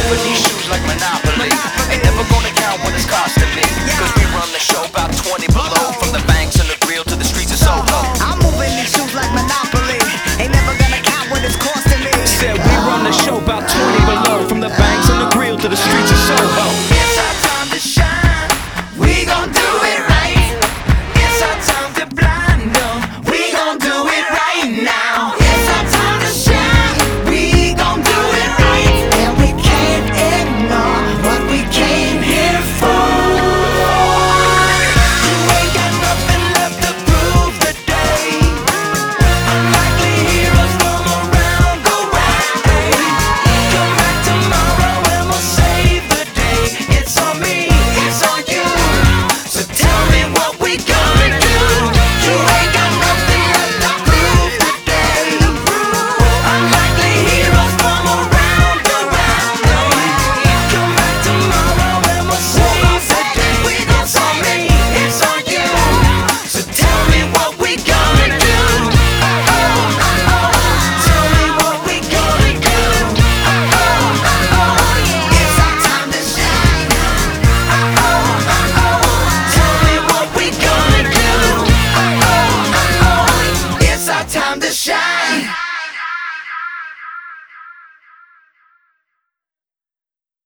for these shoes like Monopoly. Ain't never gonna count what it's costing me, cause we run the show about 20 below. From the banks and the grill to the streets of Soho. I'm moving these shoes like Monopoly. Ain't never gonna count what it's costing me. Said we run the show about 20 below. From the banks and the grill to the streets of Soho. It's our time to shine. We gon' do it right. It's our time to blind them. We gon' do it right now. It's our time to shine. We gon' do it right. And we can't ignore what we came here for. You ain't got nothing left to prove today. Unlikely heroes from around the way. Come back tomorrow and we'll save the day. It's on me, it's on you. So tell me what we gonna do. You ain't got nothing left to prove today. Unlikely heroes from around the way. Come back tomorrow and we'll save the day. It's on me, it's on you. So tell me what we gonna do. Tell me what we gonna do. It's our time to shine. Tell me what we gonna do. It's our time to shine.